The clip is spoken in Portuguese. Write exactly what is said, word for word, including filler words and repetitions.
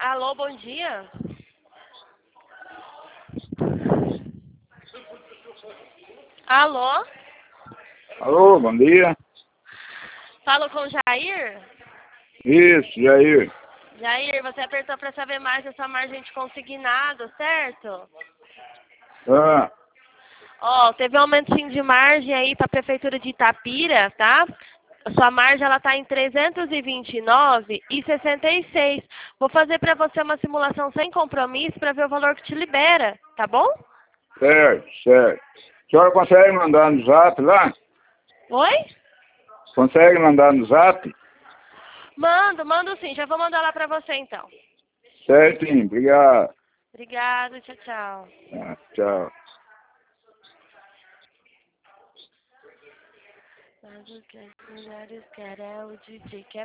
Alô, bom dia. Alô? Alô, bom dia. Falo com o Jair? Isso, Jair. Jair, você apertou para saber mais da sua margem de consignado, certo? Ah, Ó, teve um aumento sim de margem aí para a Prefeitura de Itapira, tá? A sua margem ela tá em trezentos e vinte e nove e sessenta e seis. Vou fazer para você uma simulação sem compromisso para ver o valor que te libera, tá bom? certo, certo. A senhora consegue mandar no zap lá? Oi? Consegue mandar no zap? Mando, mando sim. Já vou mandar lá para você então. Certinho, obrigado. Obrigada, tchau, tchau. Ah, tchau. Mas o que as mulheres querem é o D J que é